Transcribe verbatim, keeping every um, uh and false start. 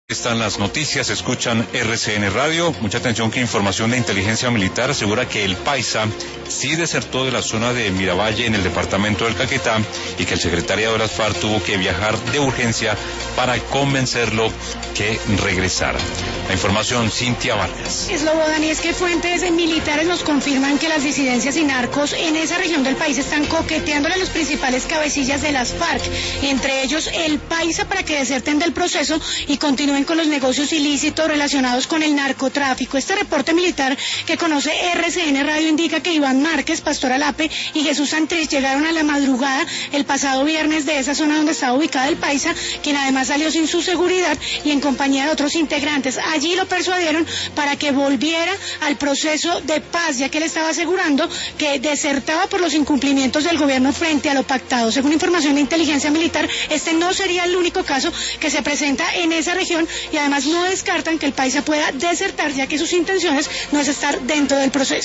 Están las noticias, escuchan R C N Radio. Mucha atención que información de inteligencia militar asegura que el Paisa sí desertó de la zona de Miravalle en el departamento del Caquetá y que el secretariado de las FARC tuvo que viajar de urgencia para convencerlo que regresara. La información, Cintia Vargas. Es lo Dani, es que fuentes militares nos confirman que las disidencias y narcos en esa región del país están coqueteándole a los principales cabecillas de las FARC, entre ellos el Paisa, para que deserten del proceso y continúen con los negocios ilícitos relacionados con el narcotráfico. Este reporte militar que conoce R C N Radio indica que Iván Márquez, Pastor Alape y Jesús Santrich llegaron a la madrugada el pasado viernes de esa zona donde estaba ubicada el Paisa, quien además salió sin su seguridad y en compañía de otros integrantes. Allí lo persuadieron para que volviera al proceso de paz, ya que él estaba asegurando que desertaba por los incumplimientos del gobierno frente a lo pactado. Según información de inteligencia militar, este no sería el único caso que se presenta en esa región y además no descartan que el Paisa pueda desertar, ya que sus intenciones no es estar dentro del proceso.